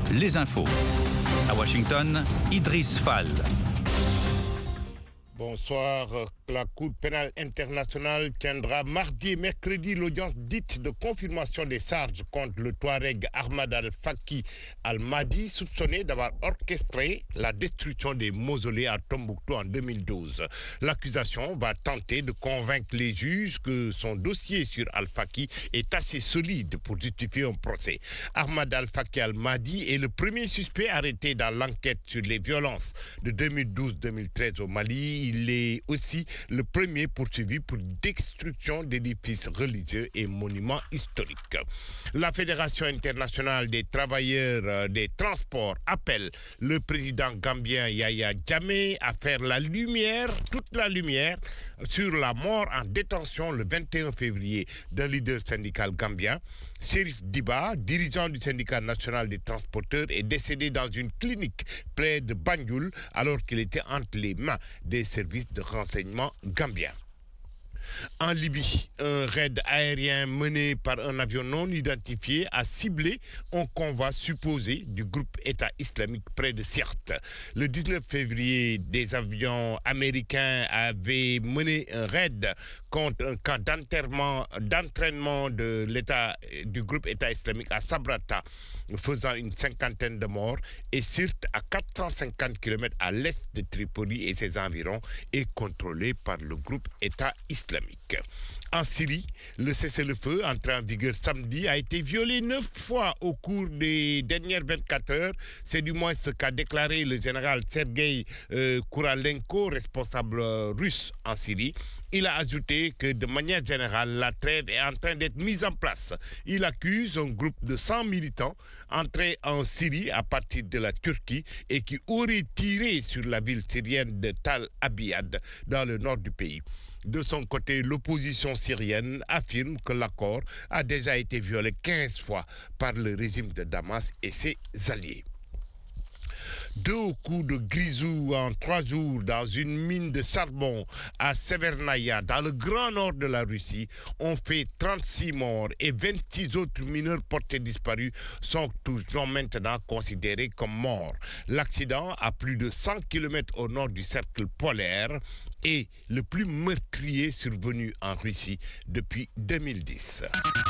les infos. À Washington, Idriss Fall. Bonsoir. La Cour pénale internationale tiendra mardi et mercredi l'audience dite de confirmation des charges contre le Touareg Ahmad Al-Faki Al-Mahdi, soupçonné d'avoir orchestré la destruction des mausolées à Tombouctou en 2012. L'accusation va tenter de convaincre les juges que son dossier sur Al-Faki est assez solide pour justifier un procès. Ahmad Al-Faki Al-Mahdi est le premier suspect arrêté dans l'enquête sur les violences de 2012-2013 au Mali. Il est aussi le premier poursuivi pour destruction d'édifices religieux et monuments historiques. La Fédération internationale des travailleurs des transports appelle le président gambien Yahya Jammeh à faire la lumière, toute la lumière, sur la mort en détention le 21 février d'un leader syndical gambien. Chérif Diba, dirigeant du syndicat national des transporteurs, est décédé dans une clinique près de Banjul alors qu'il était entre les mains des services de renseignement gambiens. En Libye, un raid aérien mené par un avion non identifié a ciblé un convoi supposé du groupe État islamique près de Sirte. Le 19 février, des avions américains avaient mené un raid contre un camp d'entraînement de du groupe État islamique à Sabrata, faisant une cinquantaine de morts, et Sirte, à 450 km à l'est de Tripoli et ses environs, est contrôlé par le groupe État islamique. En Syrie, le cessez-le-feu entré en vigueur samedi a été violé 9 fois au cours des dernières 24 heures. C'est du moins ce qu'a déclaré le général Sergei Kourolenko, responsable russe en Syrie. Il a ajouté que de manière générale, la trêve est en train d'être mise en place. Il accuse un groupe de 100 militants entrés en Syrie à partir de la Turquie et qui auraient tiré sur la ville syrienne de Tal Abyad dans le nord du pays. De son côté, l'opposition syrienne affirme que l'accord a déjà été violé 15 fois par le régime de Damas et ses alliés. 2 coups de grisou en 3 jours dans une mine de charbon à Severnaya, dans le grand nord de la Russie, ont fait 36 morts et 26 autres mineurs portés disparus sont maintenant considérés comme morts. L'accident, à plus de 100 km au nord du cercle polaire, est le plus meurtrier survenu en Russie depuis 2010.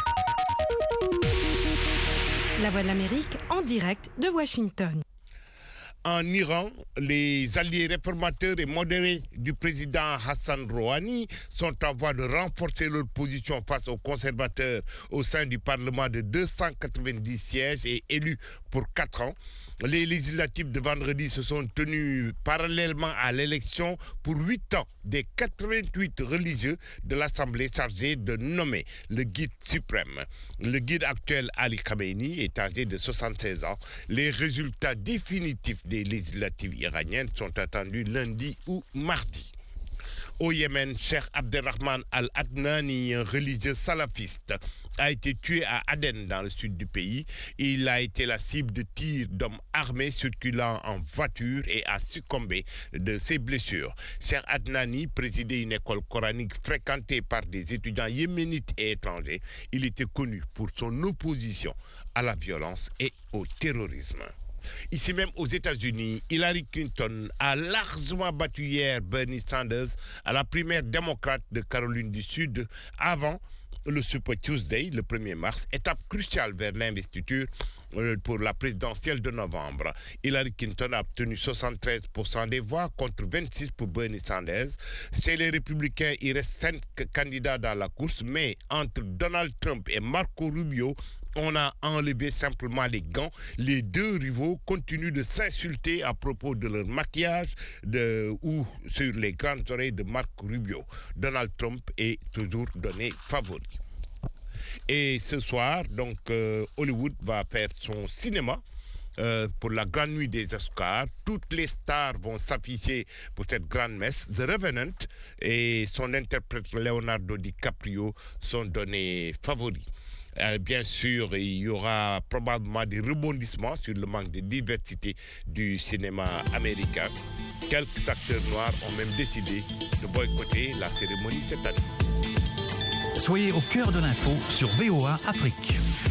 La Voix de l'Amérique en direct de Washington. En Iran, les alliés réformateurs et modérés du président Hassan Rouhani sont en voie de renforcer leur position face aux conservateurs au sein du Parlement de 290 sièges et élus pour 4 ans. Les législatives de vendredi se sont tenues parallèlement à l'élection pour 8 ans des 88 religieux de l'Assemblée chargée de nommer le guide suprême. Le guide actuel, Ali Khamenei, est âgé de 76 ans. Les résultats définitifs des législatives iraniennes sont attendus lundi ou mardi. Au Yémen, Cheikh Abderrahman Al-Adnani, un religieux salafiste, a été tué à Aden, dans le sud du pays. Il a été la cible de tirs d'hommes armés circulant en voiture et a succombé de ses blessures. Cheikh Adnani présidait une école coranique fréquentée par des étudiants yéménites et étrangers. Il était connu pour son opposition à la violence et au terrorisme. Ici même aux États-Unis, Hillary Clinton a largement battu hier Bernie Sanders à la primaire démocrate de Caroline du Sud avant le Super Tuesday, le 1er mars, étape cruciale vers l'investiture pour la présidentielle de novembre. Hillary Clinton a obtenu 73% des voix contre 26% pour Bernie Sanders. Chez les républicains, il reste 5 candidats dans la course, mais entre Donald Trump et Marco Rubio, on a enlevé simplement les gants. Les 2 rivaux continuent de s'insulter à propos de leur maquillage ou sur les grandes oreilles de Marco Rubio. Donald Trump est toujours donné favori. Et ce soir, donc, Hollywood va faire son cinéma pour la grande nuit des Oscars. Toutes les stars vont s'afficher pour cette grande messe. The Revenant et son interprète Leonardo DiCaprio sont donnés favoris. Bien sûr, il y aura probablement des rebondissements sur le manque de diversité du cinéma américain. Quelques acteurs noirs ont même décidé de boycotter la cérémonie cette année. Soyez au cœur de l'info sur VOA Afrique.